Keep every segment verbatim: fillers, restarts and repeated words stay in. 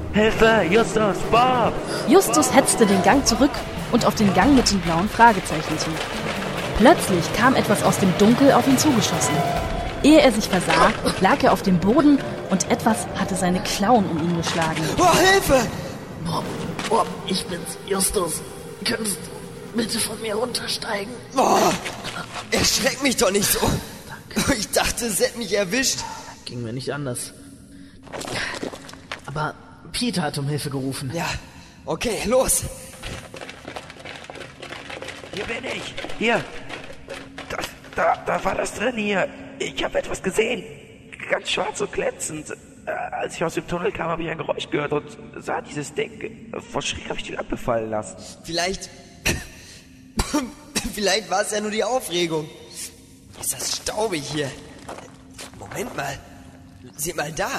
Hilfe, Justus, Bob! Justus hetzte den Gang zurück und auf den Gang mit den blauen Fragezeichen zu. Plötzlich kam etwas aus dem Dunkel auf ihn zugeschossen. Ehe er sich versah, lag er auf dem Boden und etwas hatte seine Klauen um ihn geschlagen. Oh, Hilfe! Bob, Bob, ich bin's, Justus. Könntest du bitte von mir runtersteigen? Oh, erschreck mich doch nicht so. Danke. Ich dachte, es hätte mich erwischt. Ging mir nicht anders. Aber Peter hat um Hilfe gerufen. Ja, okay, los. Hier bin ich. Hier. Das, da, da war das drin hier. Ich habe etwas gesehen. Ganz schwarz und glänzend. Äh, als ich aus dem Tunnel kam, habe ich ein Geräusch gehört und sah dieses Ding. Vor Schreck habe ich die Lampe fallen lassen. Vielleicht... Vielleicht war es ja nur die Aufregung. Ist das staubig hier. Moment mal. Seht mal da.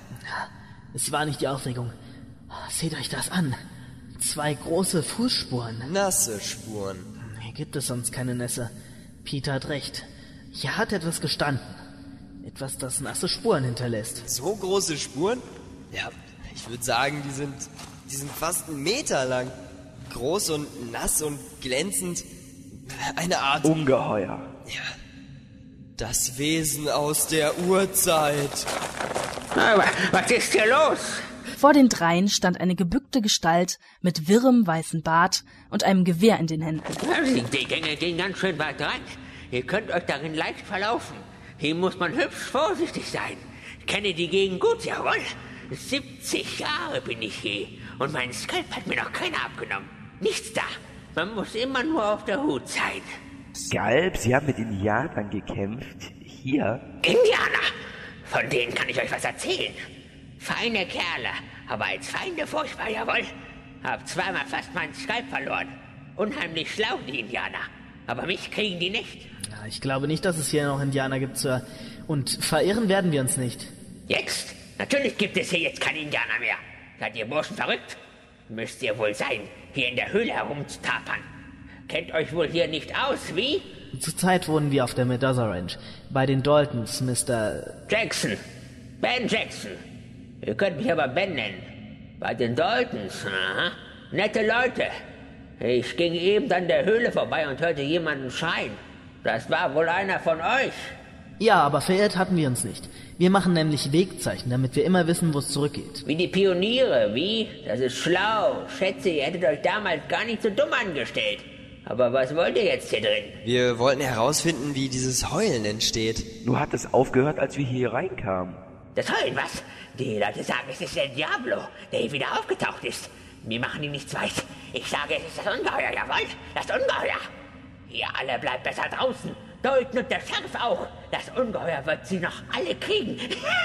Es war nicht die Aufregung. Seht euch das an. Zwei große Fußspuren. Nasse Spuren. Hier gibt es sonst keine Nässe. Peter hat recht. Hier hat etwas gestanden. Etwas, das nasse Spuren hinterlässt. So große Spuren? Ja, ich würde sagen, die sind, die sind fast einen Meter lang. Groß und nass und glänzend. Eine Art... Ungeheuer. Ja, das Wesen aus der Urzeit. Aber was ist hier los? Vor den dreien stand eine gebückte Gestalt mit wirrem weißen Bart und einem Gewehr in den Händen. Die Gänge gehen ganz schön weit rein. Ihr könnt euch darin leicht verlaufen. Hier muss man hübsch vorsichtig sein. Ich kenne die Gegend gut, jawohl. siebzig Jahre bin ich hier und mein Skalp hat mir noch keiner abgenommen. Nichts da. Man muss immer nur auf der Hut sein. Skalp, Sie haben mit Indianern gekämpft. Hier? Indianer? Von denen kann ich euch was erzählen. Feine Kerle, aber als Feinde furchtbar, jawohl. Hab zweimal fast meinen Skalp verloren. Unheimlich schlau, die Indianer. Aber mich kriegen die nicht. Ja, ich glaube nicht, dass es hier noch Indianer gibt, Sir. Und verirren werden wir uns nicht. Jetzt? Natürlich gibt es hier jetzt keine Indianer mehr. Seid ihr Burschen verrückt? Müsst ihr wohl sein, hier in der Höhle herumzutapern. Kennt euch wohl hier nicht aus, wie? Zurzeit wohnen wir auf der Mendoza Ranch. Bei den Daltons, Mister Jackson. Ben Jackson. Ihr könnt mich aber Ben nennen. Bei den Daltons, aha. Nette Leute. Ich ging eben an der Höhle vorbei und hörte jemanden schreien. Das war wohl einer von euch. Ja, aber verirrt hatten wir uns nicht. Wir machen nämlich Wegzeichen, damit wir immer wissen, wo es zurückgeht. Wie die Pioniere, wie? Das ist schlau. Schätze, ihr hättet euch damals gar nicht so dumm angestellt. Aber was wollt ihr jetzt hier drin? Wir wollten herausfinden, wie dieses Heulen entsteht. Nur hat es aufgehört, als wir hier reinkamen. Das Heulen, was? Die Leute sagen, es ist der Diablo, der hier wieder aufgetaucht ist. Wir machen ihm nichts weiß. Ich sage, es ist das Ungeheuer, jawohl, das Ungeheuer. Ihr alle bleibt besser draußen. Dalton und der Sheriff auch. Das Ungeheuer wird sie noch alle kriegen.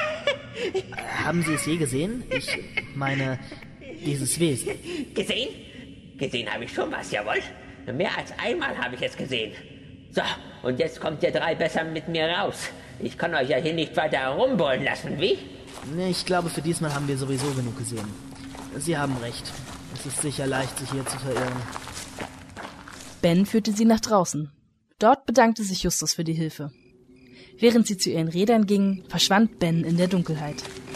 Haben Sie es je gesehen? Ich meine, dieses Wesen. Gesehen? Gesehen habe ich schon was, jawohl. Mehr als einmal habe ich es gesehen. So, und jetzt kommt ihr drei besser mit mir raus. Ich kann euch ja hier nicht weiter herumbrüllen lassen, wie? Nee, ich glaube, für diesmal haben wir sowieso genug gesehen. Sie haben recht. Es ist sicher leicht, sich hier zu verirren. Ben führte sie nach draußen. Dort bedankte sich Justus für die Hilfe. Während sie zu ihren Rädern gingen, verschwand Ben in der Dunkelheit.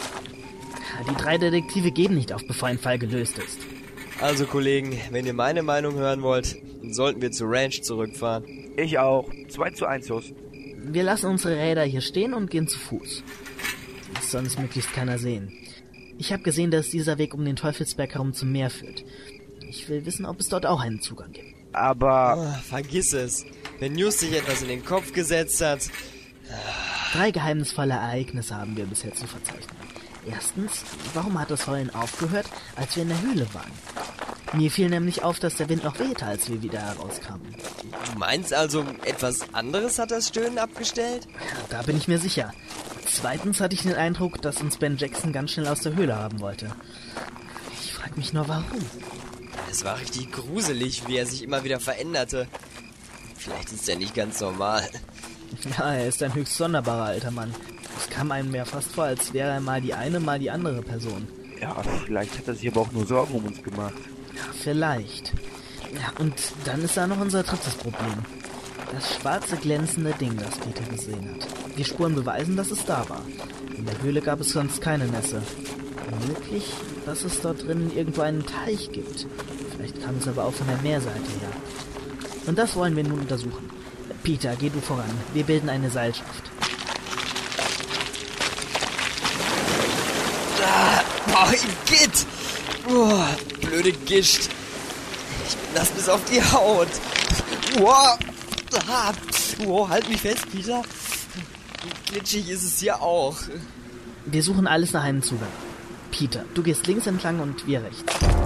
Die drei Detektive geben nicht auf, bevor ein Fall gelöst ist. Also Kollegen, wenn ihr meine Meinung hören wollt, dann sollten wir zur Ranch zurückfahren. Ich auch. zwei zu eins, Jus. Wir lassen unsere Räder hier stehen und gehen zu Fuß. Es soll uns möglichst keiner sehen. Ich habe gesehen, dass dieser Weg um den Teufelsberg herum zum Meer führt. Ich will wissen, ob es dort auch einen Zugang gibt. Aber... Oh, vergiss es. Wenn Just sich etwas in den Kopf gesetzt hat... Drei geheimnisvolle Ereignisse haben wir bisher zu verzeichnen. Erstens, warum hat das Heulen aufgehört, als wir in der Höhle waren? Mir fiel nämlich auf, dass der Wind noch wehte, als wir wieder herauskamen. Du meinst also, etwas anderes hat das Stöhnen abgestellt? Da bin ich mir sicher. Zweitens hatte ich den Eindruck, dass uns Ben Jackson ganz schnell aus der Höhle haben wollte. Ich frage mich nur, warum. Es war richtig gruselig, wie er sich immer wieder veränderte. Vielleicht ist er nicht ganz normal. Ja, er ist ein höchst sonderbarer alter Mann. Es kam einem ja fast vor, als wäre er mal die eine, mal die andere Person. Ja, vielleicht hat er sich aber auch nur Sorgen um uns gemacht. Ja, vielleicht. Ja, und dann ist da noch unser drittes Problem. Das schwarze, glänzende Ding, das Peter gesehen hat. Die Spuren beweisen, dass es da war. In der Höhle gab es sonst keine Nässe. Möglich, dass es dort drin irgendwo einen Teich gibt. Vielleicht kam es aber auch von der Meerseite her. Und das wollen wir nun untersuchen. Peter, geh du voran. Wir bilden eine Seilschaft. Ah, oh, Igitt! Oh, blöde Gischt. Ich bin nass bis auf die Haut. Oh, ah, oh, halt mich fest, Peter. Glitschig ist es hier auch. Wir suchen alles nach einem Zugang. Peter, du gehst links entlang und wir rechts.